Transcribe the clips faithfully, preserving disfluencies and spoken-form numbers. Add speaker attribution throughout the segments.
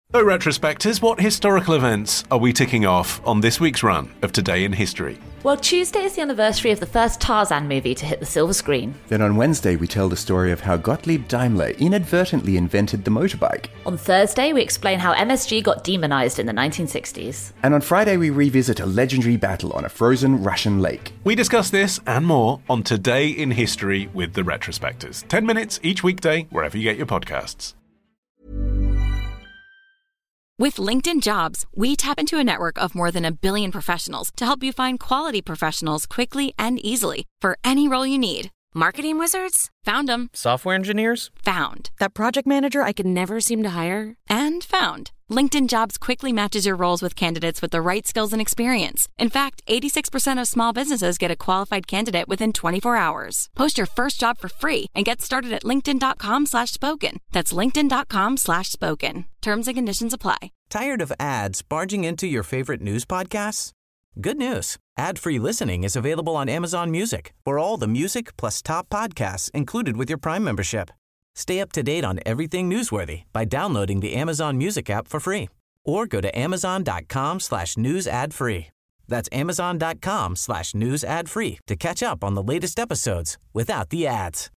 Speaker 1: So, retrospectors, what historical events are we ticking off on this week's run of Today in History?
Speaker 2: Well, Tuesday is the anniversary of the first Tarzan movie to hit the silver screen.
Speaker 3: Then on Wednesday, we tell the story of how Gottlieb Daimler inadvertently invented the motorbike.
Speaker 2: On Thursday, we explain how M S G got demonised in the nineteen sixties.
Speaker 3: And on Friday, we revisit a legendary battle on a frozen Russian lake.
Speaker 1: We discuss this and more on Today in History with the retrospectors. Ten minutes each weekday, wherever you get your podcasts.
Speaker 4: With LinkedIn Jobs, we tap into a network of more than a billion professionals to help you find quality professionals quickly and easily for any role you need. Marketing wizards? Found them.
Speaker 5: Software engineers?
Speaker 4: Found. That project manager I could never seem to hire? And found. LinkedIn Jobs quickly matches your roles with candidates with the right skills and experience. In fact, eighty-six percent of small businesses get a qualified candidate within twenty-four hours. Post your first job for free and get started at linkedin.com slash spoken. That's linkedin.com slash spoken. Terms and conditions apply.
Speaker 6: Tired of ads barging into your favorite news podcasts? Good news. Ad-free listening is available on Amazon Music for all the music plus top podcasts included with your Prime membership. Stay up to date on everything newsworthy by downloading the Amazon Music app for free or go to amazon.com slash news ad free. That's amazon.com slash news ad free to catch up on the latest episodes without the ads.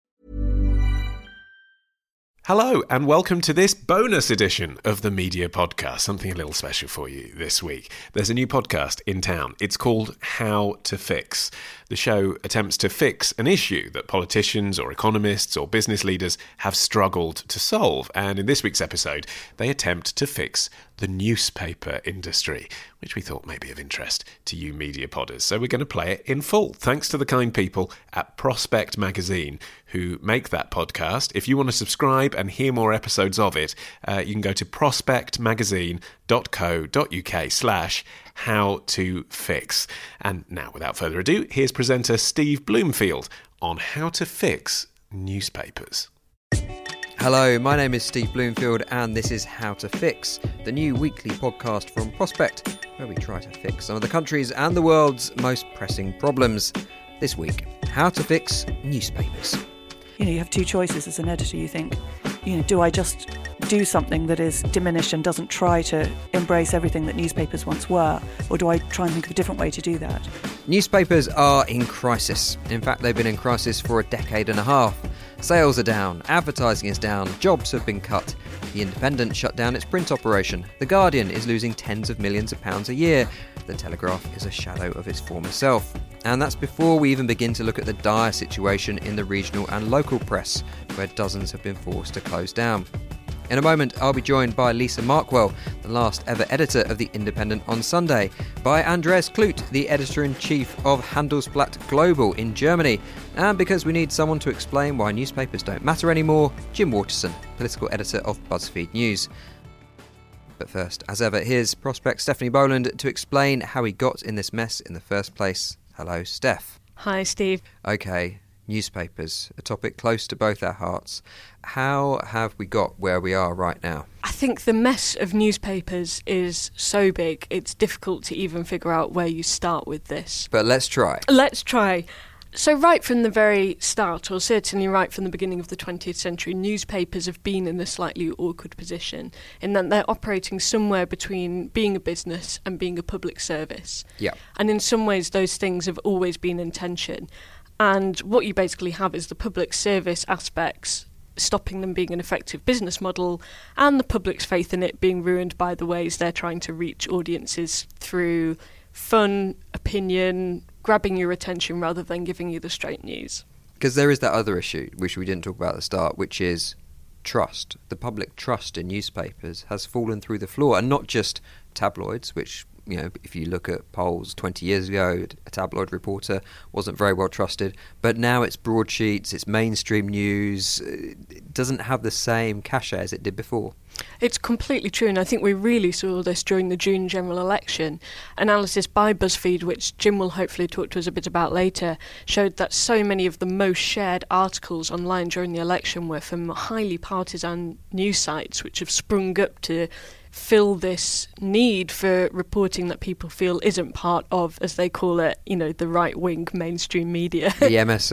Speaker 1: Hello and welcome to this bonus edition of the Media Podcast. Something a little special for you this week. There's a new podcast in town. It's called How to Fix. The show attempts to fix an issue that politicians or economists or business leaders have struggled to solve. And in this week's episode, they attempt to fix the newspaper industry, which we thought may be of interest to you media podders. So we're going to play it in full, thanks to the kind people at Prospect Magazine who make that podcast. If you want to subscribe and hear more episodes of it, uh, you can go to prospectmagazine.co.uk slash how to fix. And now, without further ado, here's presenter Steve Bloomfield on how to fix newspapers.
Speaker 7: Hello, my name is Steve Bloomfield and this is How to Fix, the new weekly podcast from Prospect, where we try to fix some of the country's and the world's most pressing problems. This week, how to fix newspapers.
Speaker 8: You know, you have two choices as an editor. You think, you know, do I just do something that is diminished and doesn't try to embrace everything that newspapers once were, or do I try and think of a different way to do that?
Speaker 7: Newspapers are in crisis. In fact, they've been in crisis for a decade and a half. Sales are down, advertising is down, jobs have been cut. The Independent shut down its print operation. The Guardian is losing tens of millions of pounds a year. The Telegraph is a shadow of its former self. And that's before we even begin to look at the dire situation in the regional and local press, where dozens have been forced to close down. In a moment, I'll be joined by Lisa Markwell, the last ever editor of The Independent on Sunday, by Andreas Kluth, the editor-in-chief of Handelsblatt Global in Germany, and because we need someone to explain why newspapers don't matter anymore, Jim Waterson, political editor of BuzzFeed News. But first, as ever, here's Prospect Stephanie Boland to explain how he got in this mess in the first place. Hello, Steph.
Speaker 9: Hi, Steve.
Speaker 7: Okay. Newspapers, a topic close to both our hearts. How have we got where we are right now?
Speaker 9: I think the mess of newspapers is so big, it's difficult to even figure out where you start with this.
Speaker 7: But let's try.
Speaker 9: Let's try. So right from the very start, or certainly right from the beginning of the twentieth century, newspapers have been in a slightly awkward position in that they're operating somewhere between being a business and being a public service.
Speaker 7: Yeah.
Speaker 9: And in some ways, those things have always been in tension. And what you basically have is the public service aspects stopping them being an effective business model, and the public's faith in it being ruined by the ways they're trying to reach audiences through fun, opinion, grabbing your attention rather than giving you the straight news.
Speaker 7: Because there is that other issue, which we didn't talk about at the start, which is trust. The public trust in newspapers has fallen through the floor, and not just tabloids, which, you know, if you look at polls twenty years ago, a tabloid reporter wasn't very well trusted, but now it's broadsheets, it's mainstream news, it doesn't have the same cachet as it did before.
Speaker 9: It's completely true, and I think we really saw this during the June general election. Analysis by BuzzFeed, which Jim will hopefully talk to us a bit about later, showed that so many of the most shared articles online during the election were from highly partisan news sites, which have sprung up to fill this need for reporting that people feel isn't part of, as they call it, you know, the right-wing mainstream media.
Speaker 7: The M S M.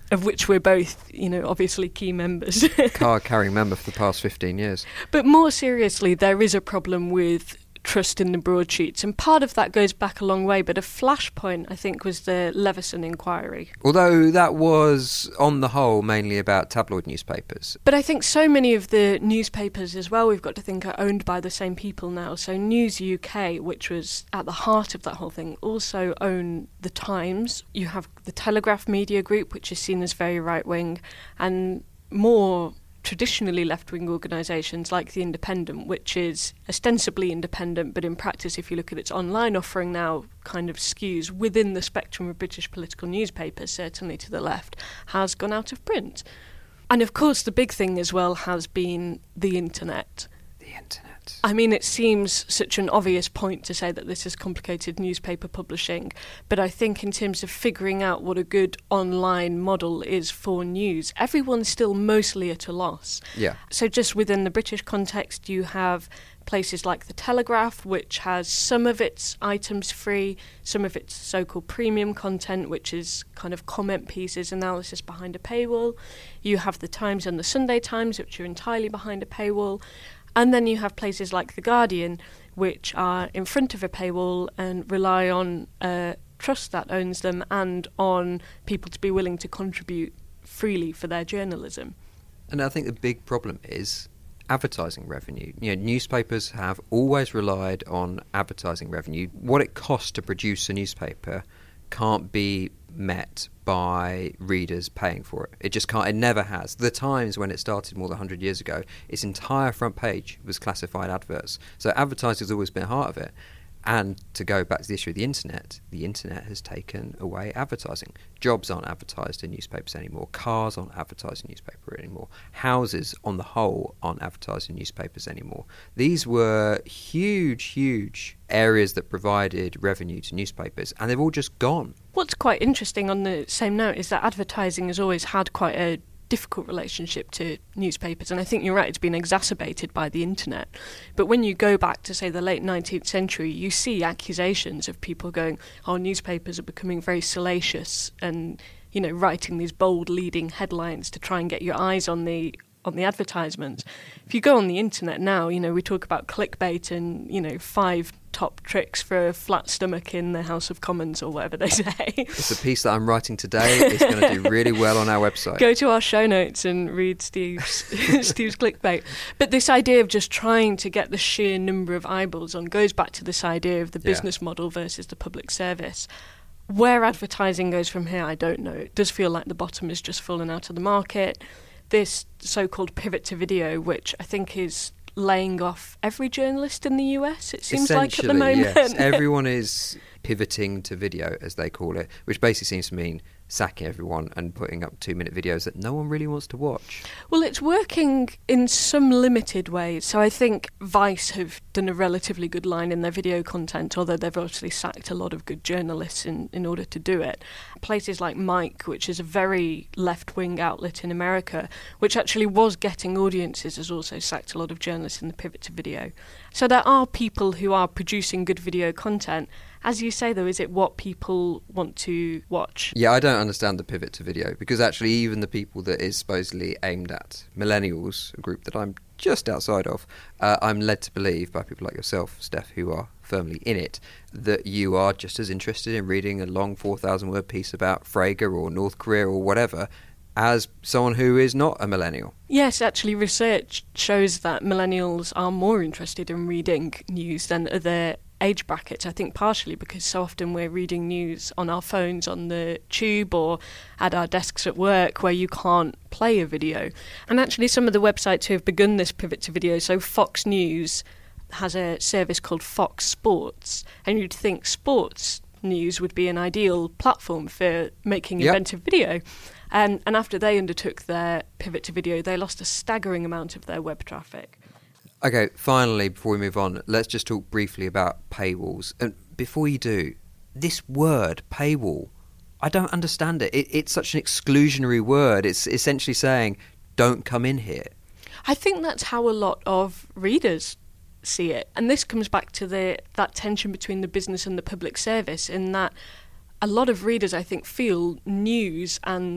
Speaker 9: of which we're both, you know, obviously key members.
Speaker 7: Card-carrying member for the past fifteen years.
Speaker 9: But more seriously, there is a problem with trust in the broadsheets, and part of that goes back a long way, but a flashpoint, I think, was the Leveson inquiry.
Speaker 7: Although that was, on the whole, mainly about tabloid newspapers.
Speaker 9: But I think so many of the newspapers as well, we've got to think, are owned by the same people now. So News U K, which was at the heart of that whole thing, also own The Times. You have the Telegraph Media Group, which is seen as very right-wing, and more traditionally left-wing organisations like The Independent, which is ostensibly independent, but in practice, if you look at its online offering now, kind of skews within the spectrum of British political newspapers, certainly to the left, has gone out of print. And of course, the big thing as well has been the internet.
Speaker 7: The internet.
Speaker 9: I mean, it seems such an obvious point to say that this has complicated newspaper publishing, but I think in terms of figuring out what a good online model is for news, everyone's still mostly at a loss.
Speaker 7: Yeah.
Speaker 9: So just within the British context, you have places like The Telegraph, which has some of its items free, some of its so-called premium content, which is kind of comment pieces, analysis behind a paywall. You have The Times and The Sunday Times, which are entirely behind a paywall. And then you have places like The Guardian, which are in front of a paywall and rely on a trust that owns them and on people to be willing to contribute freely for their journalism.
Speaker 7: And I think the big problem is advertising revenue. You know, newspapers have always relied on advertising revenue. What it costs to produce a newspaper can't be met by readers paying for it. It just can't. It never has. The Times, when it started more than one hundred years ago, its entire front page was classified adverts. So advertising has always been a part of it. And to go back to the issue of the internet, the internet has taken away advertising. Jobs aren't advertised in newspapers anymore. Cars aren't advertised in newspapers anymore. Houses, on the whole, aren't advertised in newspapers anymore. These were huge, huge areas that provided revenue to newspapers, and they've all just gone.
Speaker 9: What's quite interesting on the same note is that advertising has always had quite a difficult relationship to newspapers, and I think you're right, it's been exacerbated by the internet. But when you go back to, say, the late nineteenth century, you see accusations of people going, oh, newspapers are becoming very salacious and, you know, writing these bold leading headlines to try and get your eyes on the on the advertisements. If you go on the internet now, you know, we talk about clickbait and, you know, five top tricks for a flat stomach in the House of Commons or whatever they say.
Speaker 7: It's a piece that I'm writing today. It's going to do really well on our website.
Speaker 9: Go to our show notes and read Steve's Steve's clickbait. But this idea of just trying to get the sheer number of eyeballs on goes back to this idea of the
Speaker 7: Yeah.
Speaker 9: business model versus the public service. Where advertising goes from here, I don't know. It does feel like the bottom has just fallen out of the market. This so-called pivot to video, which I think is laying off every journalist in the U S, it seems like at the moment.
Speaker 7: Yes. Everyone is pivoting to video, as they call it, which basically seems to mean sacking everyone and putting up two-minute videos that no one really wants to watch.
Speaker 9: Well, it's working in some limited ways. So I think Vice have done a relatively good line in their video content, although they've obviously sacked a lot of good journalists in, in order to do it. Places like Mike, which is a very left-wing outlet in America, which actually was getting audiences, has also sacked a lot of journalists in the pivot to video. So there are people who are producing good video content. As you say, though, is it what people want to watch?
Speaker 7: Yeah, I don't understand the pivot to video, because actually even the people that is supposedly aimed at, millennials, a group that I'm just outside of, uh, I'm led to believe by people like yourself, Steph, who are firmly in it, that you are just as interested in reading a long four thousand word piece about Frege or North Korea or whatever as someone who is not a millennial.
Speaker 9: Yes, actually research shows that millennials are more interested in reading news than other age brackets, I think partially because so often we're reading news on our phones on the tube or at our desks at work where you can't play a video. And actually some of the websites who have begun this pivot to video, so Fox News has a service called Fox Sports, and you'd think sports news would be an ideal platform for making
Speaker 7: Yep.
Speaker 9: inventive video. Um, and after they undertook their pivot to video, they lost a staggering amount of their web traffic.
Speaker 7: Okay, finally, before we move on, let's just talk briefly about paywalls. And before you do, this word, paywall, I don't understand it. it. It's such an exclusionary word. It's essentially saying, don't come in here.
Speaker 9: I think that's how a lot of readers see it. And this comes back to the that tension between the business and the public service, in that a lot of readers, I think, feel news and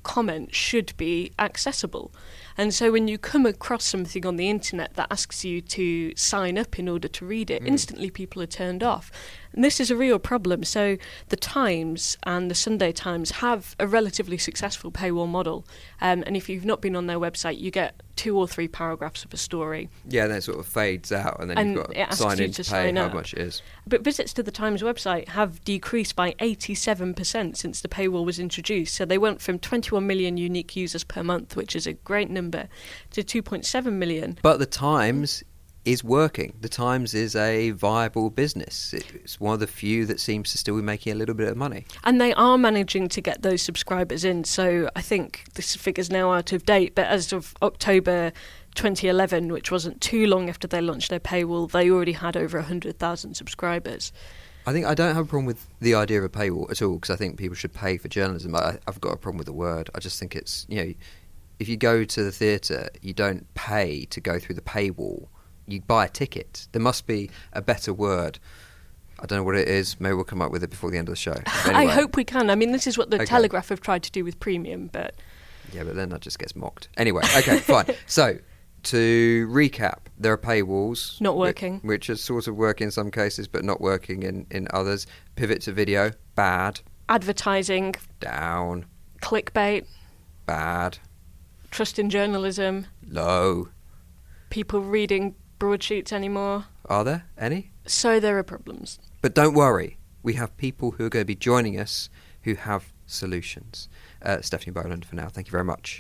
Speaker 9: comment should be accessible. And so when you come across something on the internet that asks you to sign up in order to read it, mm. instantly people are turned off. And this is a real problem. So the Times and the Sunday Times have a relatively successful paywall model. Um, and if you've not been on their website, you get two or three paragraphs of a story.
Speaker 7: Yeah, then it sort of fades out, and then
Speaker 9: and
Speaker 7: you've got to sign in to, to pay how much it is.
Speaker 9: But visits to the Times website have decreased by eighty-seven percent since the paywall was introduced. So they went from twenty-one million unique users per month, which is a great number, to two point seven million.
Speaker 7: But the Times is working. The Times is a viable business. It's one of the few that seems to still be making a little bit of money.
Speaker 9: And they are managing to get those subscribers in. So I think this figure's now out of date, but as of October twenty eleven, which wasn't too long after they launched their paywall, they already had over one hundred thousand subscribers.
Speaker 7: I think I don't have a problem with the idea of a paywall at all, because I think people should pay for journalism. I, I've got a problem with the word. I just think it's, you know, if you go to the theatre, you don't pay to go through the paywall. You buy a ticket. There must be a better word. I don't know what it is. Maybe we'll come up with it before the end of the show. Anyway.
Speaker 9: I hope we can. I mean, this is what the
Speaker 7: okay.
Speaker 9: Telegraph have tried to do with premium, but...
Speaker 7: Yeah, but then that just gets mocked. Anyway, okay, fine. So, to recap, there are paywalls.
Speaker 9: Not working.
Speaker 7: Which, which are sort of working in some cases, but not working in, in others. Pivot to video, bad.
Speaker 9: Advertising.
Speaker 7: Down.
Speaker 9: Clickbait.
Speaker 7: Bad.
Speaker 9: Trust in journalism.
Speaker 7: Low.
Speaker 9: People reading broadsheets anymore.
Speaker 7: Are there any?
Speaker 9: So there are problems.
Speaker 7: But don't worry. We have people who are going to be joining us who have solutions. Uh, Stephanie Boland for now. Thank you very much.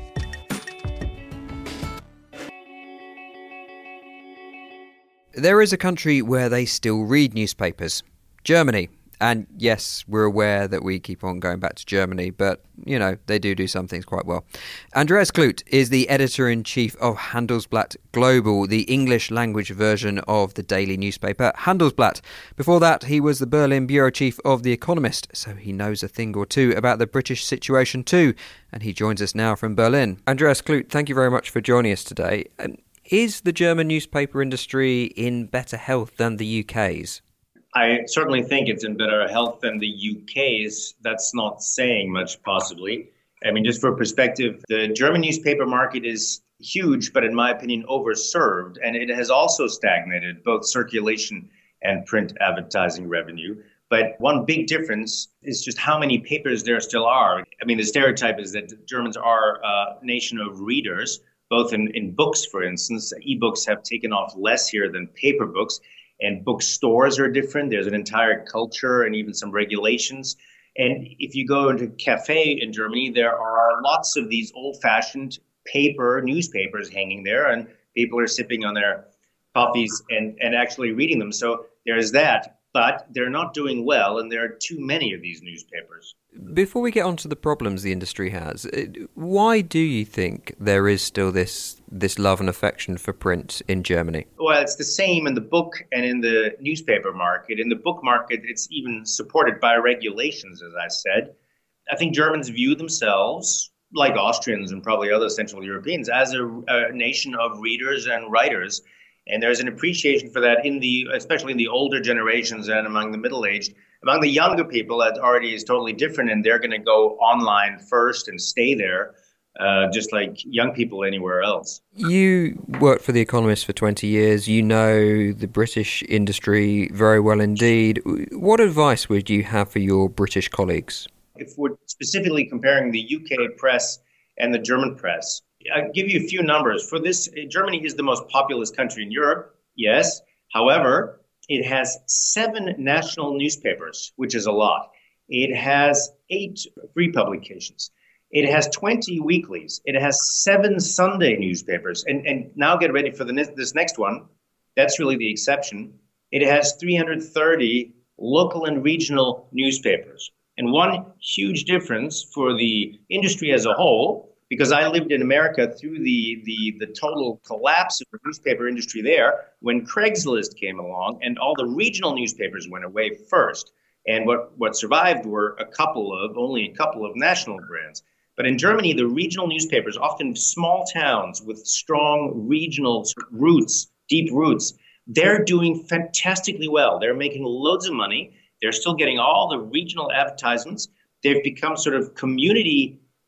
Speaker 7: There is a country where they still read newspapers. Germany. And yes, we're aware that we keep on going back to Germany, but, you know, they do do some things quite well. Andreas Kluth is the editor-in-chief of Handelsblatt Global, the English-language version of the daily newspaper Handelsblatt. Before that, he was the Berlin bureau chief of The Economist, so he knows a thing or two about the British situation too, and he joins us now from Berlin. Andreas Kluth, thank you very much for joining us today. Um, is the German newspaper industry in better health than the U K's?
Speaker 5: I certainly think it's in better health than the U K's. That's not saying much, possibly. I mean, just for perspective, the German newspaper market is huge, but in my opinion, overserved. And it has also stagnated, both circulation and print advertising revenue. But one big difference is just how many papers there still are. I mean, the stereotype is that Germans are a nation of readers, both in, in books, for instance. E-books have taken off less here than paper books. And bookstores are different. There's an entire culture and even some regulations. And if you go into a cafe in Germany, there are lots of these old-fashioned paper newspapers hanging there, and people are sipping on their coffees and, and actually reading them. So there's that. But they're not doing well, and there are too many of these newspapers.
Speaker 7: Before we get on to the problems the industry has, why do you think there is still this this love and affection for print in Germany?
Speaker 5: Well, it's the same in the book and in the newspaper market. In the book market, it's even supported by regulations, as I said. I think Germans view themselves, like Austrians and probably other Central Europeans, as a, a nation of readers and writers. And there's an appreciation for that in the, especially in the older generations and among the middle-aged. Among the younger people, that already is totally different, and they're going to go online first and stay there, uh, just like young people anywhere else.
Speaker 7: You worked for The Economist for twenty years. You know the British industry very well indeed. What advice would you have for your British colleagues?
Speaker 5: If we're specifically comparing the U K press and the German press, I'll give you a few numbers. For this, Germany is the most populous country in Europe, yes. However, it has seven national newspapers, which is a lot. It has eight free publications. It has twenty weeklies. It has seven Sunday newspapers. And, and now get ready for the ne- this next one. That's really the exception. It has three hundred thirty local and regional newspapers. And one huge difference for the industry as a whole, because I lived in America through the, the, the total collapse of the newspaper industry there, when Craigslist came along and all the regional newspapers went away first. And what, what survived were a couple of, only a couple of national brands. But in Germany, the regional newspapers, often small towns with strong regional roots, deep roots, they're doing fantastically well. They're making loads of money. They're still getting all the regional advertisements. They've become sort of community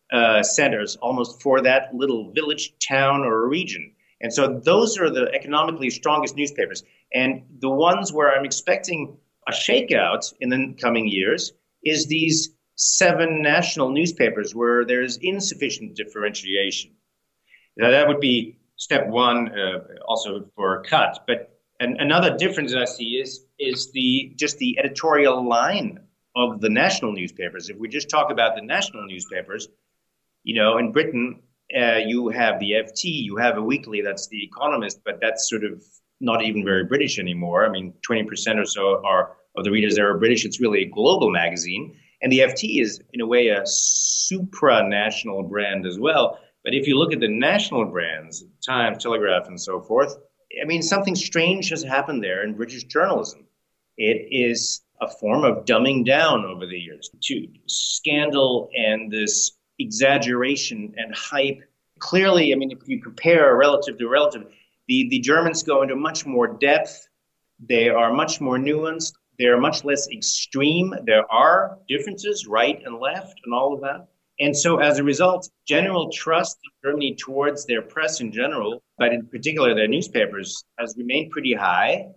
Speaker 5: uh, centers almost for that little village, town, or region. And so those are the economically strongest newspapers. And the ones where I'm expecting a shakeout in the coming years is these seven national newspapers where there's insufficient differentiation. Now, that would be step one, uh, also for a cut. But an, another difference I see is is the just the editorial line of the national newspapers. If we just talk about the national newspapers, you know, in Britain, uh, you have the F T, you have a weekly, that's The Economist, but that's sort of not even very British anymore. I mean, twenty percent or so are of the readers there are British. It's really a global magazine. And the F T is, in a way, a supranational brand as well. But if you look at the national brands, Times, Telegraph, and so forth, I mean, something strange has happened there in British journalism. It is a form of dumbing down over the years to scandal and this exaggeration and hype. Clearly, I mean, if you compare relative to relative, the, the Germans go into much more depth. They are much more nuanced. They're much less extreme. There are differences, right and left, and all of that. And so as a result, general trust in Germany towards their press in general, but in particular their newspapers, has remained pretty high.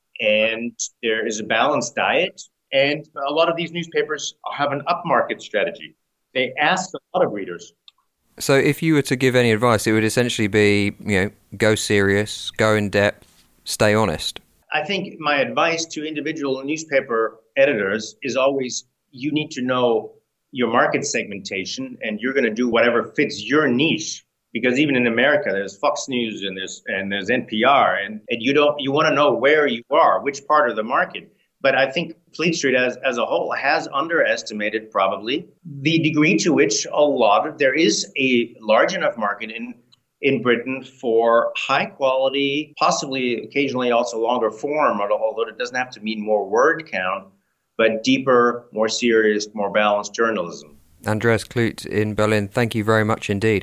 Speaker 5: And there is a balanced diet. And a lot of these newspapers have an upmarket strategy. They ask a lot of readers.
Speaker 7: So if you were to give any advice, it would essentially be, you know, go serious, go in depth, stay honest.
Speaker 5: I think my advice to individual newspaper editors is always, you need to know your market segmentation, and you're going to do whatever fits your niche. Because even in America, there's Fox News and there's and there's N P R, and, and you don't you want to know where you are, which part of the market. But I think Fleet Street as, as a whole has underestimated probably the degree to which a lot of there is a large enough market in in Britain for high quality, possibly occasionally also longer form, although it doesn't have to mean more word count, but deeper, more serious, more balanced journalism.
Speaker 7: Andreas Kluth in Berlin, thank you very much indeed.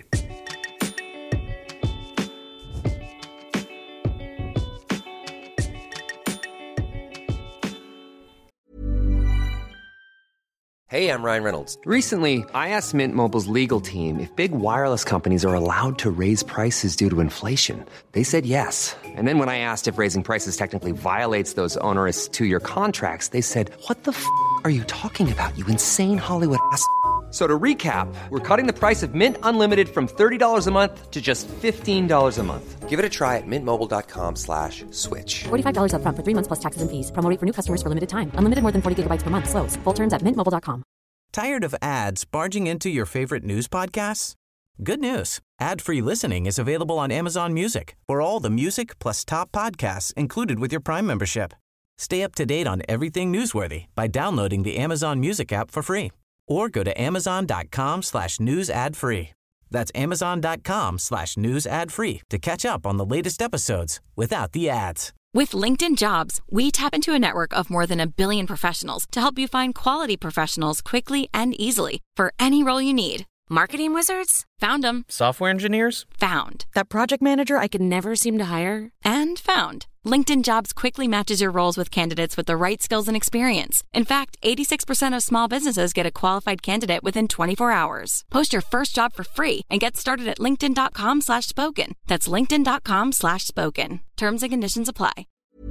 Speaker 10: Hey, I'm Ryan Reynolds. Recently, I asked Mint Mobile's legal team if big wireless companies are allowed to raise prices due to inflation. They said yes. And then when I asked if raising prices technically violates those onerous two-year contracts, they said, what the f*** are you talking about, you insane Hollywood ass f- So to recap, we're cutting the price of Mint Unlimited from thirty dollars a month to just fifteen dollars a month. Give it a try at mintmobile.com slash switch.
Speaker 11: forty-five dollars up front for three months plus taxes and fees. Promo rate for new customers for limited time. Unlimited more than forty gigabytes per month. Slows full terms at mint mobile dot com.
Speaker 6: Tired of ads barging into your favorite news podcasts? Good news. Ad-free listening is available on Amazon Music for all the music plus top podcasts included with your Prime membership. Stay up to date on everything newsworthy by downloading the Amazon Music app for free. Or go to amazon.com slash news ad free. That's amazon.com slash news ad free to catch up on the latest episodes without the ads.
Speaker 4: With LinkedIn Jobs, we tap into a network of more than a billion professionals to help you find quality professionals quickly and easily for any role you need. Marketing wizards? Found them.
Speaker 12: Software engineers?
Speaker 4: Found.
Speaker 11: That project manager I could never seem to hire?
Speaker 4: And found. LinkedIn Jobs quickly matches your roles with candidates with the right skills and experience. In fact, eighty-six percent of small businesses get a qualified candidate within twenty-four hours. Post your first job for free and get started at linkedin.com slash spoken. That's linkedin.com slash spoken. Terms and conditions apply.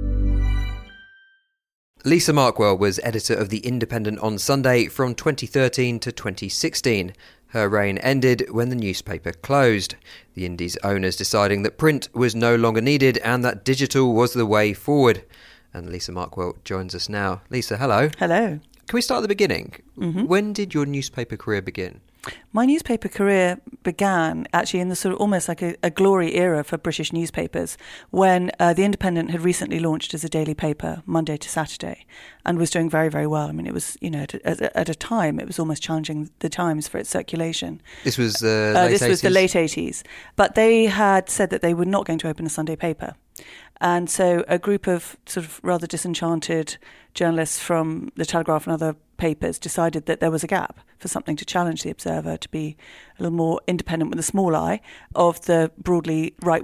Speaker 7: Lisa Markwell was editor of The Independent on Sunday from twenty thirteen to twenty sixteen. Her reign ended when the newspaper closed, the Indie's owners deciding that print was no longer needed and that digital was the way forward. And Lisa Markwell joins us now. Lisa, hello.
Speaker 8: Hello.
Speaker 7: Can we start at the beginning?
Speaker 8: Mm-hmm.
Speaker 7: When did your newspaper career begin?
Speaker 8: My newspaper career began actually in the sort of almost like a, a glory era for British newspapers when uh, The Independent had recently launched as a daily paper Monday to Saturday and was doing very, very well. I mean, it was, you know, at a, at a time, it was almost challenging the Times for its circulation.
Speaker 7: This was the
Speaker 8: uh,
Speaker 7: late
Speaker 8: This
Speaker 7: eighties?
Speaker 8: was the late eighties. But they had said that they were not going to open a Sunday paper. And so a group of sort of rather disenchanted journalists from the Telegraph and other papers decided that there was a gap for something to challenge the Observer, to be a little more independent with a small eye of the broadly right-wing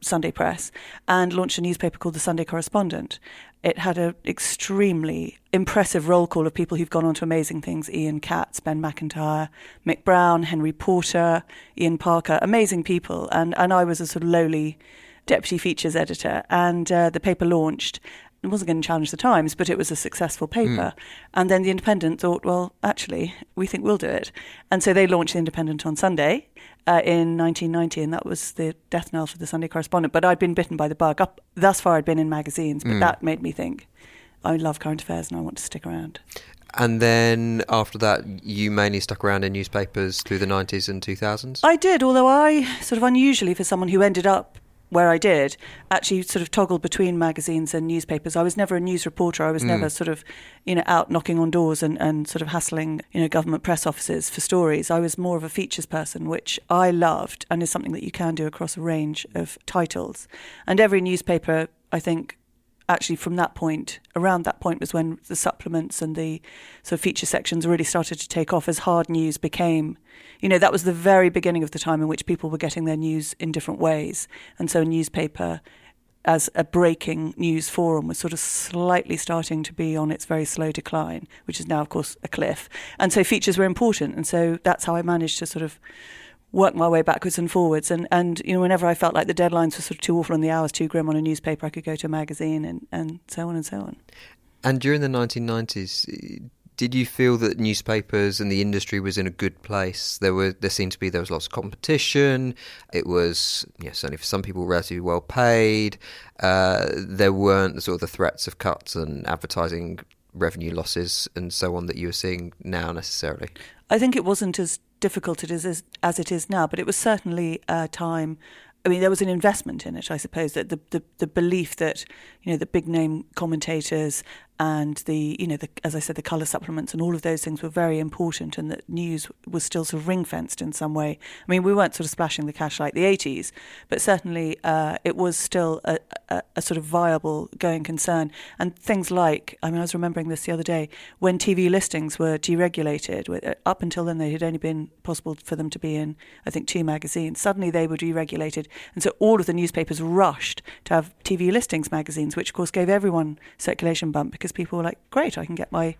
Speaker 8: Sunday Press and launched a newspaper called The Sunday Correspondent. It had an extremely impressive roll call of people who've gone on to amazing things. Ian Katz, Ben McIntyre, Mick Brown, Henry Porter, Ian Parker, amazing people. And, and I was a sort of lowly deputy features editor. And uh, the paper launched. It wasn't going to challenge the Times, but it was a successful paper. Mm. And then the Independent thought, well, actually, we think we'll do it. And so they launched the Independent on Sunday uh, in nineteen ninety, and that was the death knell for the Sunday Correspondent. But I'd been bitten by the bug. Up thus far, I'd been in magazines, but mm. that made me think, I love current affairs and I want to stick around.
Speaker 7: And then after that, you mainly stuck around in newspapers through the nineties and two thousands?
Speaker 8: I did, although I, sort of unusually for someone who ended up where I did, actually sort of toggled between magazines and newspapers. I was never a news reporter. I was mm. never sort of, you know, out knocking on doors and, and sort of hassling, you know, government press offices for stories. I was more of a features person, which I loved and is something that you can do across a range of titles. And every newspaper, I think, actually from that point, around that point was when the supplements and the sort of feature sections really started to take off as hard news became, you know, that was the very beginning of the time in which people were getting their news in different ways. And so a newspaper as a breaking news forum was sort of slightly starting to be on its very slow decline, which is now, of course, a cliff. And so features were important. And so that's how I managed to sort of work my way backwards and forwards. And, and you know, whenever I felt like the deadlines were sort of too awful and the hours too grim on a newspaper, I could go to a magazine and, and so on and so on. And
Speaker 7: during the nineteen nineties, did you feel that newspapers and the industry was in a good place? There were there seemed to be there was lots of competition. It was, you know, certainly for some people relatively well paid. Uh, there weren't the sort of the threats of cuts and advertising revenue losses and so on that you were seeing now necessarily.
Speaker 8: I think it wasn't as difficult it is as, as it is now, but it was certainly a time. I mean, there was an investment in it, I suppose, that the, the, the belief that, you know, the big name commentators and the, you know, the, as I said, the colour supplements and all of those things were very important, and that news was still sort of ring-fenced in some way. I mean, we weren't sort of splashing the cash like the eighties, but certainly uh, it was still a, a, a sort of viable going concern. And things like, I mean, I was remembering this the other day, when T V listings were deregulated, up until then they had only been possible for them to be in, I think, two magazines. Suddenly they were deregulated, and so all of the newspapers rushed to have T V listings magazines, which of course gave everyone circulation bump, because people were like, great, I can get my,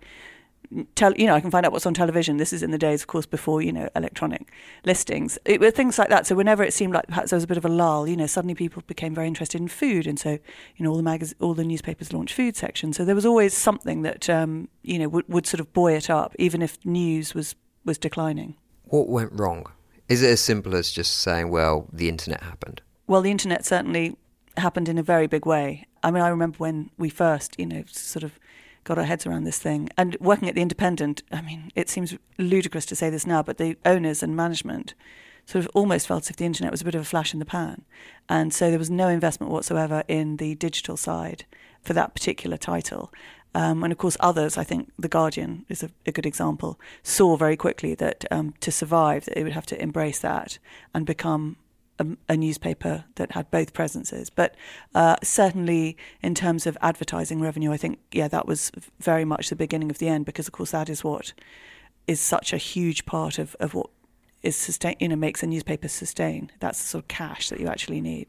Speaker 8: tel- you know, I can find out what's on television. This is in the days, of course, before, you know, electronic listings. It were things like that. So whenever it seemed like perhaps there was a bit of a lull, you know, suddenly people became very interested in food. And so, you know, all the magaz- all the newspapers launched food sections. So there was always something that, um, you know, would, would sort of buoy it up, even if news was, was declining.
Speaker 7: What went wrong? Is it as simple as just saying, well, the internet happened?
Speaker 8: Well, the internet certainly happened in a very big way. I mean, I remember when we first, you know, sort of got our heads around this thing. And working at The Independent, I mean, it seems ludicrous to say this now, but the owners and management sort of almost felt as if the internet was a bit of a flash in the pan. And so there was no investment whatsoever in the digital side for that particular title. Um, and of course others, I think The Guardian is a, a good example, saw very quickly that um, to survive, that they would have to embrace that and become A, a newspaper that had both presences. But uh, certainly in terms of advertising revenue, I think, yeah, that was very much the beginning of the end, because of course that is what is such a huge part of, of what is sustain, you know, makes a newspaper sustain. That's the sort of cash that you actually need.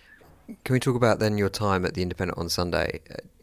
Speaker 7: Can we talk about then your time at The Independent on Sunday?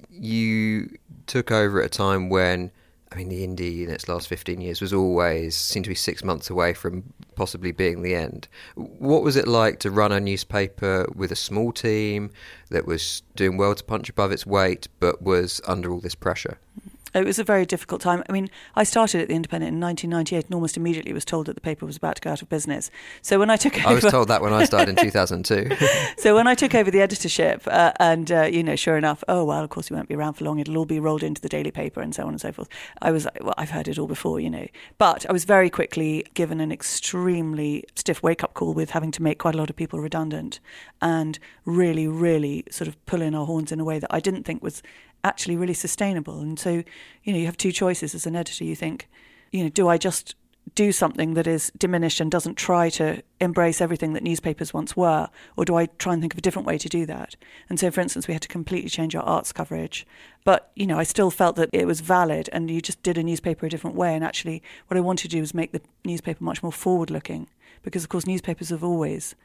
Speaker 7: You took over at a time when, I mean, the Indie in its last fifteen years was always, seemed to be six months away from possibly being the end. What was it like to run a newspaper with a small team that was doing well to punch above its weight, but was under all this pressure?
Speaker 8: It was a very difficult time. I mean, I started at The Independent in nineteen ninety-eight and almost immediately was told that the paper was about to go out of business. So when I took over...
Speaker 7: I was told that when I started in two thousand two.
Speaker 8: So when I took over the editorship, uh, and, uh, you know, sure enough, oh, well, of course you won't be around for long. It'll all be rolled into the daily paper and so on and so forth. I was like, well, I've heard it all before, you know. But I was very quickly given an extremely stiff wake-up call with having to make quite a lot of people redundant and really, really sort of pull in our horns in a way that I didn't think was actually really sustainable. And so, you know, you have two choices as an editor. You think, you know, do I just do something that is diminished and doesn't try to embrace everything that newspapers once were, or do I try and think of a different way to do that? And so, for instance, we had to completely change our arts coverage. But, you know, I still felt that it was valid, and you just did a newspaper a different way. And actually, what I wanted to do was make the newspaper much more forward-looking, because, of course, newspapers have always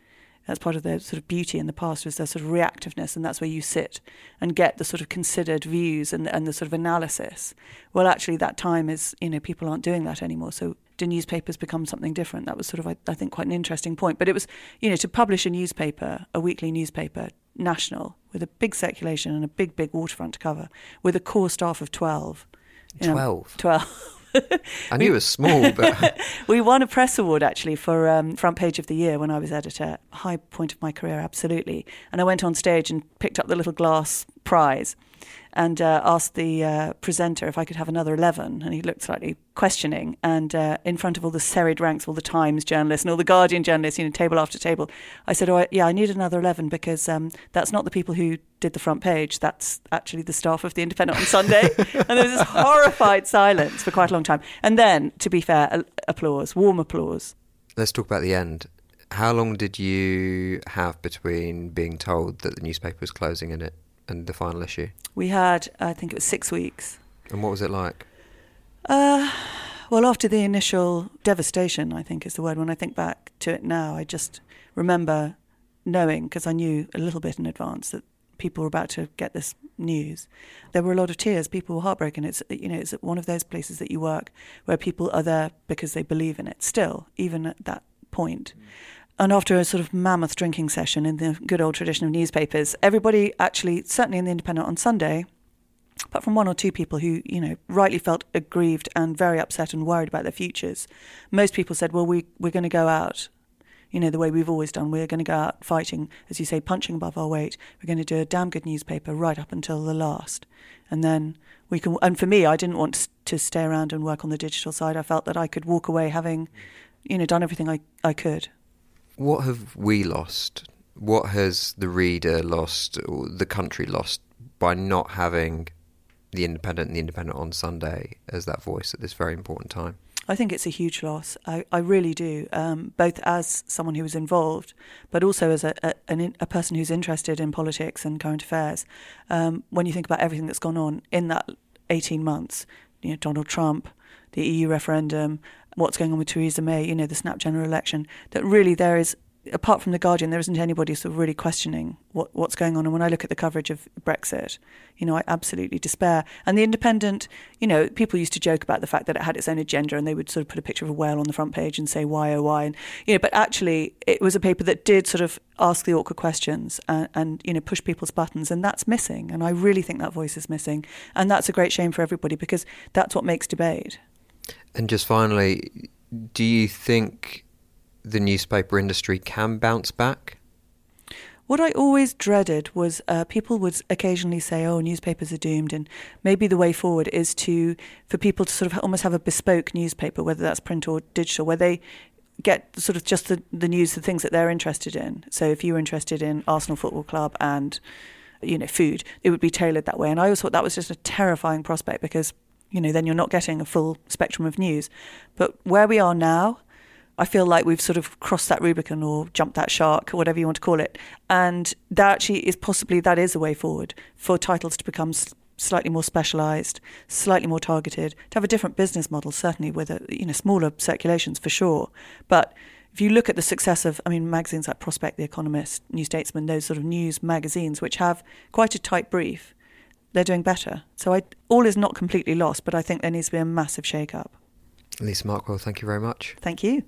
Speaker 8: That's part of their sort of beauty in the past, was their sort of reactiveness, and that's where you sit and get the sort of considered views and, and the sort of analysis. Well, actually, that time is, you know, people aren't doing that anymore. So do newspapers become something different? That was sort of, I, I think, quite an interesting point. But it was, you know, to publish a newspaper, a weekly newspaper, national, with a big circulation and a big, big waterfront cover, with a core staff of twelve. You know,
Speaker 7: twelve?
Speaker 8: twelve.
Speaker 7: I knew it was small, but...
Speaker 8: We won a press award, actually, for um, Front Page of the Year when I was editor. High point of my career, absolutely. And I went on stage and picked up the little glass prize and uh, asked the uh, presenter if I could have another eleven. And he looked slightly questioning. And uh, in front of all the serried ranks, all the Times journalists and all the Guardian journalists, you know, table after table, I said, oh, I, yeah, I need another eleven because um, that's not the people who did the front page. That's actually the staff of The Independent on Sunday. And there was this horrified silence for quite a long time. And then, to be fair, a- applause, warm applause.
Speaker 7: Let's talk about the end. How long did you have between being told that the newspaper was closing in it and the final issue?
Speaker 8: We had, I think it was six weeks.
Speaker 7: And what was it like?
Speaker 8: Uh, well, after the initial devastation, I think is the word. When I think back to it now, I just remember knowing, because I knew a little bit in advance, that people were about to get this news. There were a lot of tears. People were heartbroken. It's, you know, it's one of those places that you work where people are there because they believe in it still, even at that point. Mm. And after a sort of mammoth drinking session in the good old tradition of newspapers, everybody actually, certainly in the Independent on Sunday, apart from one or two people who, you know, rightly felt aggrieved and very upset and worried about their futures, most people said, well, we, we're going to go out, you know, the way we've always done. We're going to go out fighting, as you say, punching above our weight. We're going to do a damn good newspaper right up until the last. And then we can, and for me, I didn't want to stay around and work on the digital side. I felt that I could walk away having, you know, done everything I, I could.
Speaker 7: What have we lost? What has the reader lost, or the country lost, by not having the Independent and the Independent on Sunday as that voice at this very important time?
Speaker 8: I think it's a huge loss. I, I really do, um, both as someone who was involved, but also as a, a, an, a person who's interested in politics and current affairs. Um, when you think about everything that's gone on in that eighteen months, you know, Donald Trump, the E U referendum, what's going on with Theresa May, you know, the snap general election, that really there is, apart from The Guardian, there isn't anybody sort of really questioning what, what's going on. And when I look at the coverage of Brexit, you know, I absolutely despair. And The Independent, you know, people used to joke about the fact that it had its own agenda and they would sort of put a picture of a whale on the front page and say, why, oh, why? And, you know, but actually it was a paper that did sort of ask the awkward questions and, and, you know, push people's buttons. And that's missing. And I really think that voice is missing. And that's a great shame for everybody because that's what makes debate.
Speaker 7: And just finally, do you think the newspaper industry can bounce back?
Speaker 8: What I always dreaded was uh, people would occasionally say, oh, newspapers are doomed, and maybe the way forward is to for people to sort of almost have a bespoke newspaper, whether that's print or digital, where they get sort of just the, the news, the things that they're interested in. So if you were interested in Arsenal Football Club and, you know, food, it would be tailored that way. And I always thought that was just a terrifying prospect because, you know, then you're not getting a full spectrum of news. But where we are now, I feel like we've sort of crossed that Rubicon or jumped that shark or whatever you want to call it. And that actually is possibly, that is a way forward for titles to become s- slightly more specialised, slightly more targeted, to have a different business model, certainly with a, you know, smaller circulations for sure. But if you look at the success of, I mean, magazines like Prospect, The Economist, New Statesman, those sort of news magazines, which have quite a tight brief, they're doing better. So I, all is not completely lost, but I think there needs to be a massive shake-up.
Speaker 7: Lisa Markwell, thank you very much.
Speaker 8: Thank you.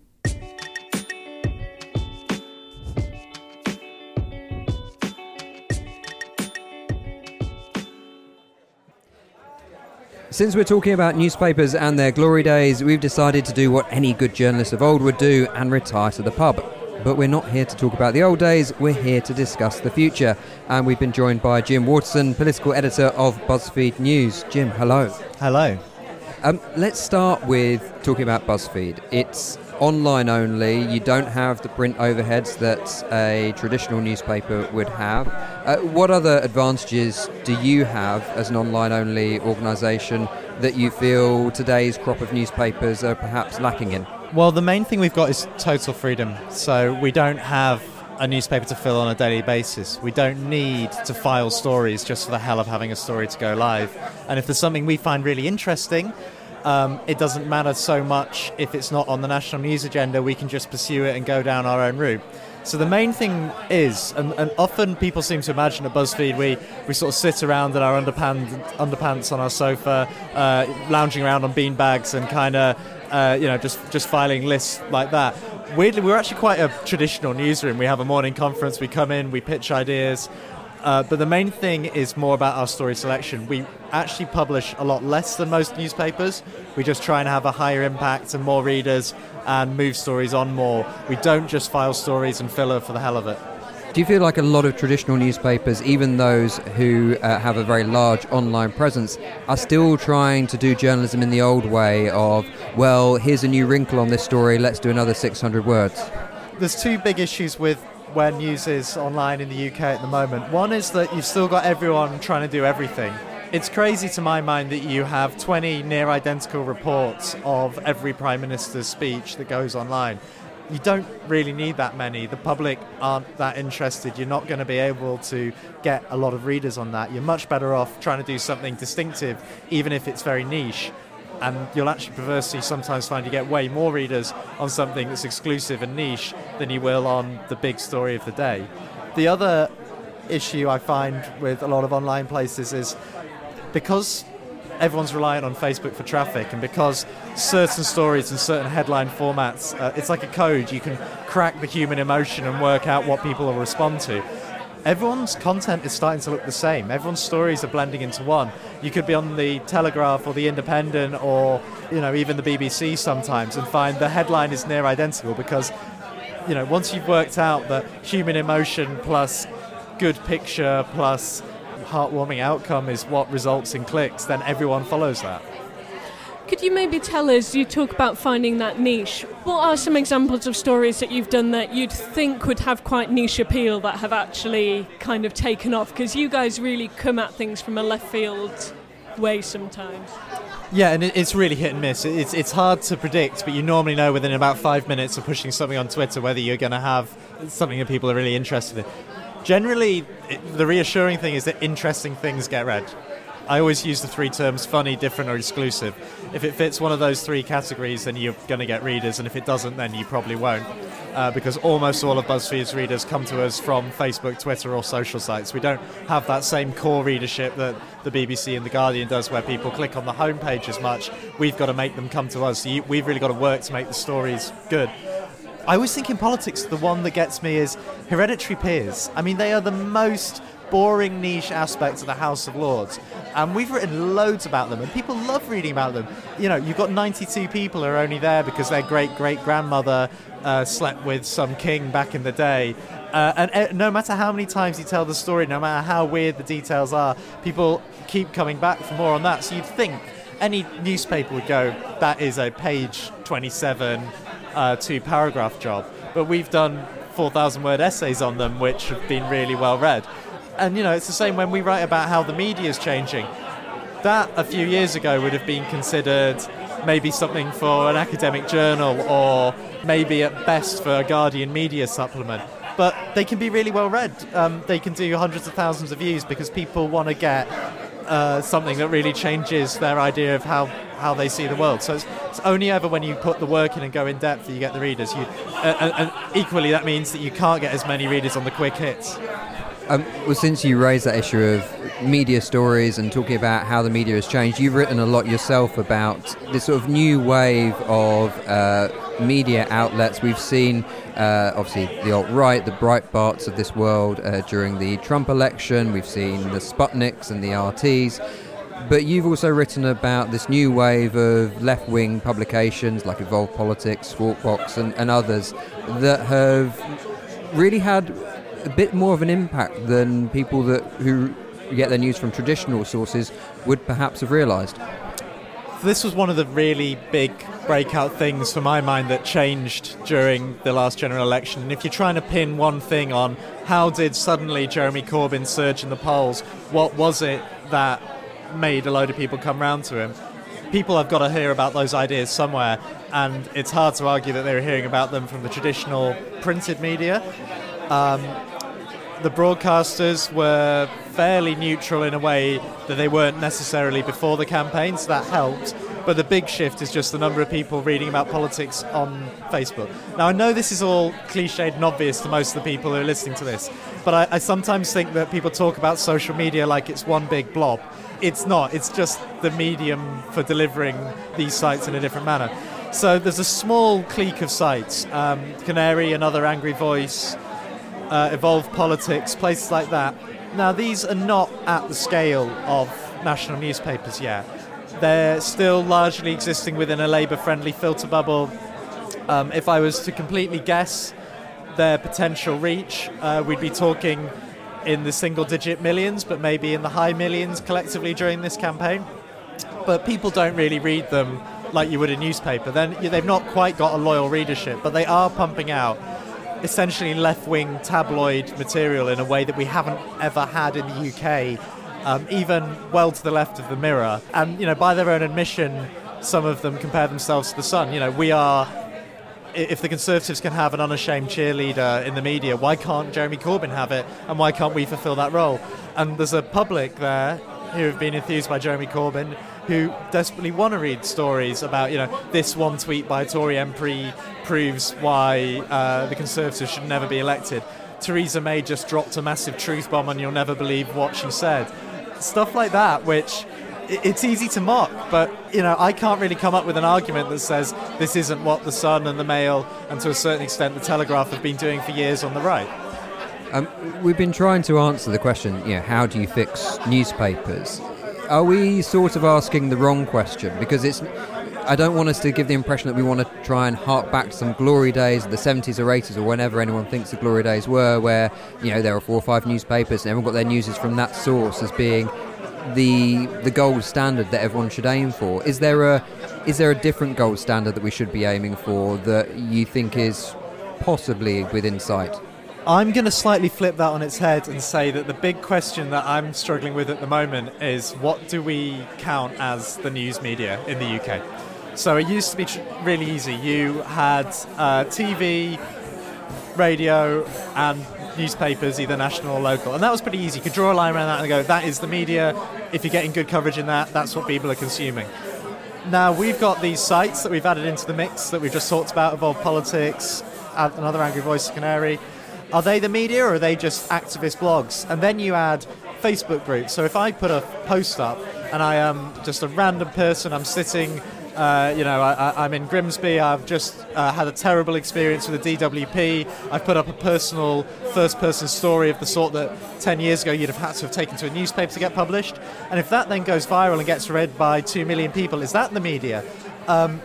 Speaker 7: Since we're talking about newspapers and their glory days, we've decided to do what any good journalist of old would do and retire to the pub. But we're not here to talk about the old days, we're here to discuss the future. And we've been joined by Jim Waterson, political editor of BuzzFeed News. Jim, hello.
Speaker 12: Hello.
Speaker 7: Um, let's start with talking about BuzzFeed. It's online only. You don't have the print overheads that a traditional newspaper would have. Uh, what other advantages do you have as an online only organisation that you feel today's crop of newspapers are perhaps lacking in?
Speaker 12: Well, the main thing we've got is total freedom. So we don't have a newspaper to fill on a daily basis. We don't need to file stories just for the hell of having a story to go live. And if there's something we find really interesting, Um, it doesn't matter so much if it's not on the national news agenda, we can just pursue it and go down our own route. So the main thing is, and, and often people seem to imagine at BuzzFeed we, we sort of sit around in our underpants, underpants on our sofa, uh, lounging around on beanbags and kind of, uh, you know, just, just filing lists like that. Weirdly, we're actually quite a traditional newsroom. We have a morning conference, we come in, we pitch ideas, uh, but the main thing is more about our story selection. We actually publish a lot less than most newspapers. We just try and have a higher impact and more readers and move stories on more. We don't just file stories and filler for the hell of it.
Speaker 7: Do you feel like a lot of traditional newspapers, even those who uh, have a very large online presence, are still trying to do journalism in the old way of, well, here's a new wrinkle on this story, let's do another six hundred words?
Speaker 12: There's two big issues with where news is online in the U K at the moment. One is that you've still got everyone trying to do everything. It's crazy to my mind that you have twenty near-identical reports of every Prime Minister's speech that goes online. You don't really need that many. The public aren't that interested. You're not going to be able to get a lot of readers on that. You're much better off trying to do something distinctive, even if it's very niche. And you'll actually perversely sometimes find you get way more readers on something that's exclusive and niche than you will on the big story of the day. The other issue I find with a lot of online places is because everyone's reliant on Facebook for traffic, and because certain stories and certain headline formats, uh, it's like a code. You can crack the human emotion and work out what people will respond to. Everyone's content is starting to look the same. Everyone's stories are blending into one. You could be on the Telegraph or the Independent or, you know, even the B B C sometimes and find the headline is near identical because, you know, once you've worked out that human emotion plus good picture plus heartwarming outcome is what results in clicks, then everyone follows that.
Speaker 9: Could you maybe tell us, you talk about finding that niche, what are some examples of stories that you've done that you'd think would have quite niche appeal that have actually kind of taken off? Because you guys really come at things from a left field way sometimes.
Speaker 12: Yeah, and it's really hit and miss. It's it's hard to predict, but you normally know within about five minutes of pushing something on Twitter whether you're going to have something that people are really interested in. Generally, it, the reassuring thing is that interesting things get read. I always use the three terms funny, different or exclusive. If it fits one of those three categories, then you're going to get readers, and if it doesn't, then you probably won't. Uh, because almost all of BuzzFeed's readers come to us from Facebook, Twitter or social sites. We don't have that same core readership that the B B C and The Guardian does where people click on the homepage as much. We've got to make them come to us. So you, we've really got to work to make the stories good. I always think in politics the one that gets me is hereditary peers. I mean, they are the most boring niche aspects of the House of Lords, and we've written loads about them and people love reading about them. You know, you've got ninety-two people who are only there because their great-great-grandmother uh, slept with some king back in the day, uh, and uh, no matter how many times you tell the story, no matter how weird the details are, people keep coming back for more on that. So you'd think any newspaper would go, that is a page twenty-seven uh, two paragraph job, but we've done four thousand word essays on them which have been really well read. And, you know, it's the same when we write about how the media is changing. That, a few years ago, would have been considered maybe something for an academic journal or maybe at best for a Guardian media supplement. But they can be really well read. Um, they can do hundreds of thousands of views because people want to get uh, something that really changes their idea of how, how they see the world. So it's, it's only ever when you put the work in and go in depth that you get the readers. You, uh, and, and equally, that means that you can't get as many readers on the quick hits.
Speaker 7: Um, well, since you raised that issue of media stories and talking about how the media has changed, you've written a lot yourself about this sort of new wave of uh, media outlets. We've seen, uh, obviously, the alt-right, the Breitbarts of this world uh, during the Trump election. We've seen the Sputniks and the R Ts. But you've also written about this new wave of left-wing publications like Evolve Politics, Squawkbox and, and others that have really had a bit more of an impact than people that who get their news from traditional sources would perhaps have realised.
Speaker 12: This was one of the really big breakout things for my mind that changed during the last general election. And if you're trying to pin one thing on how did suddenly Jeremy Corbyn surge in the polls, what was it that made a load of people come round to him? People have got to hear about those ideas somewhere, and it's hard to argue that they were hearing about them from the traditional printed media. Um, the broadcasters were fairly neutral in a way that they weren't necessarily before the campaign, so that helped. but the big shift is just the number of people reading about politics on Facebook. Now, I know this is all cliched and obvious to most of the people who are listening to this, but I, I sometimes think that people talk about social media like it's one big blob. It's not. It's just the medium for delivering these sites in a different manner. So there's a small clique of sites, um, Canary, Another Angry Voice, uh, Evolve Politics, places like that. Now, these are not at the scale of national newspapers yet. They're still largely existing within a Labour-friendly filter bubble. Um, if I was to completely guess their potential reach, uh, we'd be talking in the single-digit millions, but maybe in the high millions collectively during this campaign. But people don't really read them like you would a newspaper. Then they've not quite got a loyal readership, but they are pumping out essentially left-wing tabloid material in a way that we haven't ever had in the U K. Um, even well to the left of the Mirror. And, you know, by their own admission, some of them compare themselves to the Sun. You know, we are, if the Conservatives can have an unashamed cheerleader in the media, why can't Jeremy Corbyn have it? And why can't we fulfil that role? And there's a public there who have been enthused by Jeremy Corbyn who desperately want to read stories about, you know, this one tweet by a Tory M P proves why uh, the Conservatives should never be elected. Theresa May just dropped a massive truth bomb and you'll never believe what she said. Stuff like that, which it's easy to mock, but, you know, I can't really come up with an argument that says this isn't what the Sun and the Mail and to a certain extent the Telegraph have been doing for years on the right.
Speaker 7: Um, we've been trying to answer the question, you know, how do you fix newspapers? Are we sort of asking the wrong question? Because it's, I don't want us to give the impression that we want to try and hark back to some glory days of the seventies or eighties or whenever anyone thinks the glory days were, where, you know, there are four or five newspapers and everyone got their news from that source as being the the gold standard that everyone should aim for. Is there a is there a different gold standard that we should be aiming for that you think is possibly within sight?
Speaker 12: I'm going to slightly flip that on its head and say that the big question that I'm struggling with at the moment is what do we count as the news media in the U K? So it used to be tr- really easy. You had uh, T V, radio and newspapers, either national or local, and that was pretty easy. You could draw a line around that and go, that is the media. If you're getting good coverage in that, that's what people are consuming. Now we've got these sites that we've added into the mix that we've just talked about, Evolve Politics, Another Angry Voice, Canary. Are they the media or are they just activist blogs? And then you add Facebook groups. So if I put a post up and I am just a random person, I'm sitting, uh, you know, I, I'm in Grimsby, I've just uh, had a terrible experience with the D W P, I've put up a personal first-person story of the sort that ten years ago you'd have had to have taken to a newspaper to get published. And if that then goes viral and gets read by two million people, is that the media? Um,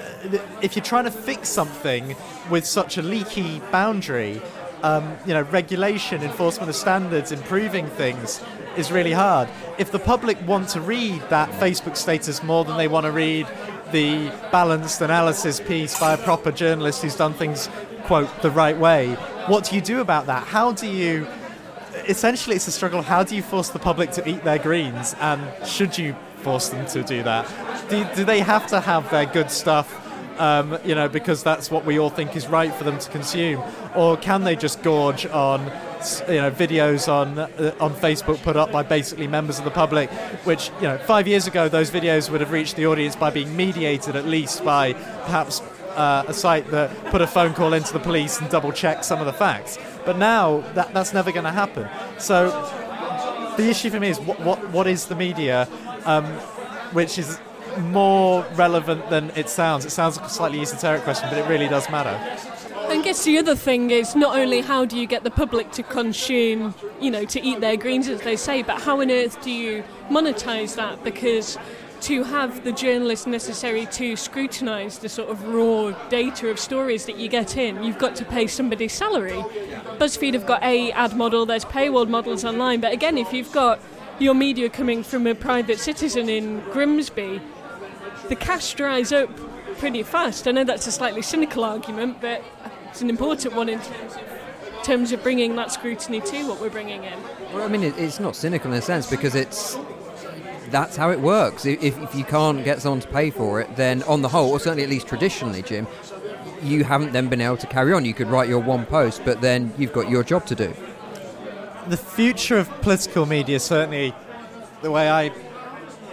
Speaker 12: if you're trying to fix something with such a leaky boundary, Um, you know, regulation, enforcement of standards, improving things is really hard. If the public want to read that Facebook status more than they want to read the balanced analysis piece by a proper journalist who's done things, quote, the right way, what do you do about that? How do you... Essentially, it's a struggle. How do you force the public to eat their greens? And should you force them to do that? Do, do they have to have their good stuff Um, you know, because that's what we all think is right for them to consume, or can they just gorge on, you know, videos on uh, on Facebook put up by basically members of the public, which, you know, five years ago those videos would have reached the audience by being mediated at least by perhaps uh, a site that put a phone call into the police and double checked some of the facts. But now that that's never going to happen. So the issue for me is what what, what is the media, um, which is more relevant than it sounds. It sounds like a slightly esoteric question, but it really does matter.
Speaker 9: I guess the other thing is not only how do you get the public to consume, you know, to eat their greens, as they say, but how on earth do you monetize that? Because to have the journalists necessary to scrutinise the sort of raw data of stories that you get in, you've got to pay somebody's salary. BuzzFeed have got a ad model, there's paywall models online, but again, if you've got your media coming from a private citizen in Grimsby, the cash dries up pretty fast. I know that's a slightly cynical argument, but it's an important one in terms of, in terms of bringing that scrutiny to what we're bringing in.
Speaker 7: Well, I mean, it, it's not cynical in a sense, because it's that's how it works. If, if you can't get someone to pay for it, then on the whole, or certainly at least traditionally, Jim, you haven't then been able to carry on. You could write your one post, but then you've got your job to do.
Speaker 12: The future of political media, certainly the way I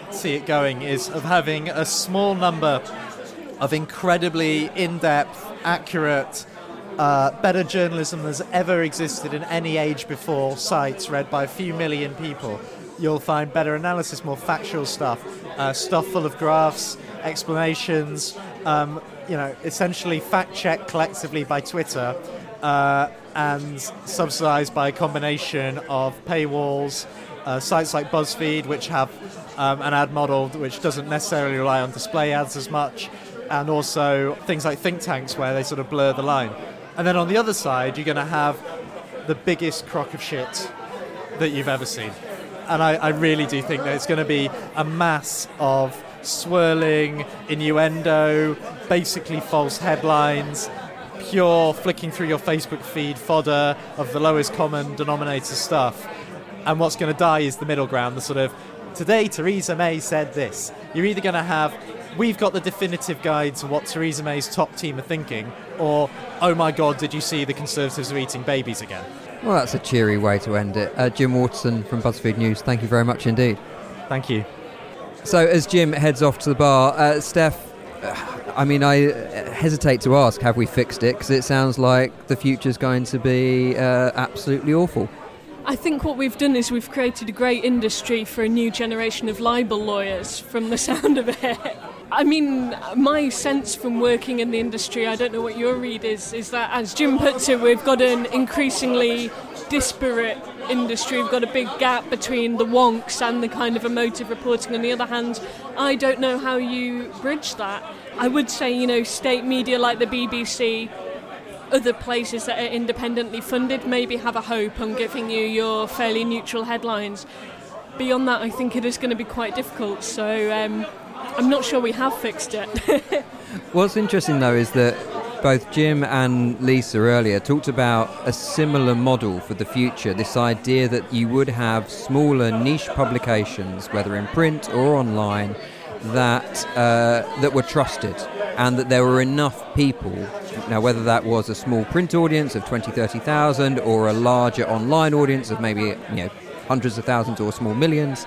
Speaker 12: see it going is of having a small number of incredibly in-depth, accurate, uh, better journalism that's ever existed in any age before sites read by a few million people. You'll find better analysis, more factual stuff, uh, stuff full of graphs, explanations, um, you know, essentially fact-checked collectively by Twitter, uh, and subsidized by a combination of paywalls, uh, sites like BuzzFeed, which have um, an ad model which doesn't necessarily rely on display ads as much, and also things like think tanks where they sort of blur the line. And then on the other side, you're going to have the biggest crock of shit that you've ever seen. And I, I really do think that it's going to be a mass of swirling innuendo, basically false headlines, pure flicking through your Facebook feed fodder of the lowest common denominator stuff. And what's going to die is the middle ground, the sort of, today Theresa May said this. You're either going to have, we've got the definitive guide to what Theresa May's top team are thinking, or, oh my God, did you see the Conservatives are eating babies again?
Speaker 7: Well, that's a cheery way to end it. Uh, Jim Waterson from BuzzFeed News, thank you very much indeed.
Speaker 12: Thank you.
Speaker 7: So as Jim heads off to the bar, uh, Steph, uh, I mean, I hesitate to ask, have we fixed it? Because it sounds like the future's going to be uh, absolutely awful.
Speaker 9: I think what we've done is we've created a great industry for a new generation of libel lawyers, from the sound of it. I mean, my sense from working in the industry, I don't know what your read is, is that, as Jim puts it, we've got an increasingly disparate industry. We've got a big gap between the wonks and the kind of emotive reporting. On the other hand, I don't know how you bridge that. I would say, you know, state media like the B B C, other places that are independently funded, maybe have a hope on giving you your fairly neutral headlines. Beyond that, I think it is going to be quite difficult. So um, I'm not sure we have fixed it.
Speaker 7: What's interesting, though, is that both Jim and Lisa earlier talked about a similar model for the future, this idea that you would have smaller niche publications, whether in print or online, that uh, that were trusted, and that there were enough people, now whether that was a small print audience of twenty, thirty thousand or a larger online audience of maybe, you know, hundreds of thousands or small millions,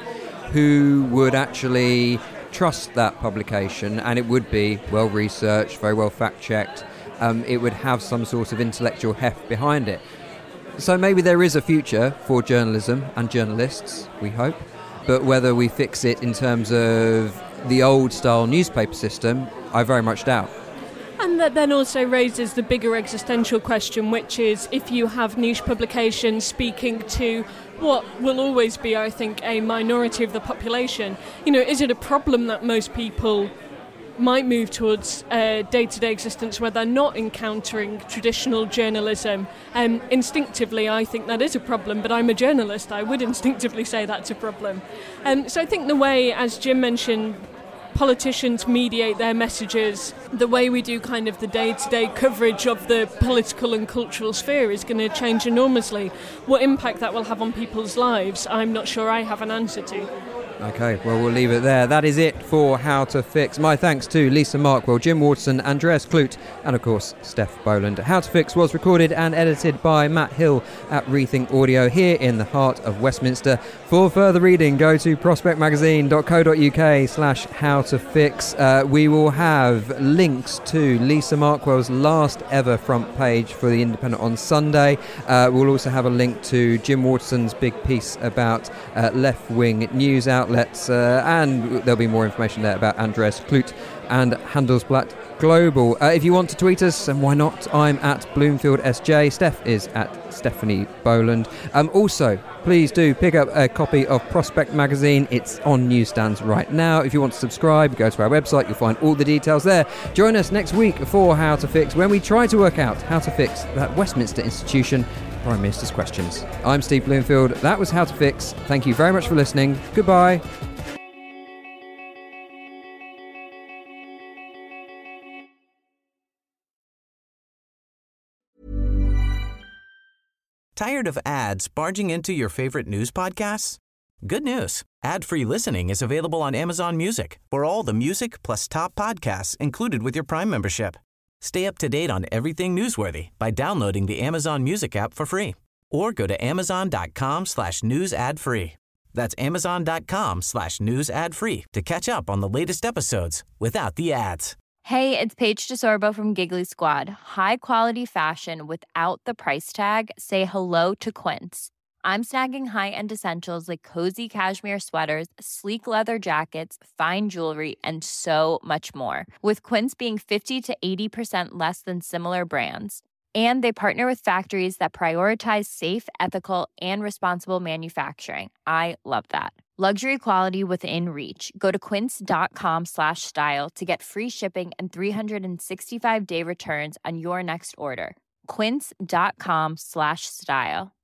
Speaker 7: who would actually trust that publication, and it would be well researched, very well fact checked. Um, it would have some sort of intellectual heft behind it. So maybe there is a future for journalism and journalists, we hope, but whether we fix it in terms of the old style newspaper system, I very much doubt.
Speaker 9: And that then also raises the bigger existential question, which is, if you have niche publications speaking to what will always be, I think, a minority of the population, you know, is it a problem that most people might move towards uh, day-to-day existence where they're not encountering traditional journalism? Um, instinctively, I think that is a problem, but I'm a journalist. I would instinctively say that's a problem. Um, so I think the way, as Jim mentioned, politicians mediate their messages, the way we do kind of the day-to-day coverage of the political and cultural sphere is going to change enormously. What impact that will have on people's lives, I'm not sure I have an answer to.
Speaker 7: Okay, well, we'll leave it there. That is it for How to Fix. My thanks to Lisa Markwell, Jim Waterson, Andreas Kloot, and of course, Steph Boland. How to Fix was recorded and edited by Matt Hill at Rethink Audio here in the heart of Westminster. For further reading, go to prospectmagazine.co.uk slash how to fix. Uh, we will have links to Lisa Markwell's last ever front page for The Independent on Sunday. Uh, we'll also have a link to Jim Waterson's big piece about uh, left-wing news outlets, uh, and there'll be more information there about Andreas Kloot and Handelsblatt Global. Uh, if you want to tweet us, and why not, I'm at Bloomfield S J. Steph is at Stephanie Boland. Um, also, please do pick up a copy of Prospect Magazine. It's on newsstands right now. If you want to subscribe, go to our website. You'll find all the details there. Join us next week for How to Fix, when we try to work out how to fix that Westminster institution, Prime Minister's questions. I'm Steve Bloomfield. That was How to Fix. Thank you very much for listening. Goodbye.
Speaker 6: Tired of ads barging into your favorite news podcasts? Good news. Ad-free listening is available on Amazon Music for all the music plus top podcasts included with your Prime membership. Stay up to date on everything newsworthy by downloading the Amazon Music app for free, or go to amazon.com slash news ad free. That's amazon.com slash news ad free to catch up on the latest episodes without the ads.
Speaker 13: Hey, it's Paige DeSorbo from Giggly Squad. High quality fashion without the price tag. Say hello to Quince. I'm snagging high-end essentials like cozy cashmere sweaters, sleek leather jackets, fine jewelry, and so much more. With Quince being fifty to eighty percent less than similar brands. And they partner with factories that prioritize safe, ethical, and responsible manufacturing. I love that. Luxury quality within reach. Go to quince.com slash style to get free shipping and three sixty-five day returns on your next order. Quince.com slash style.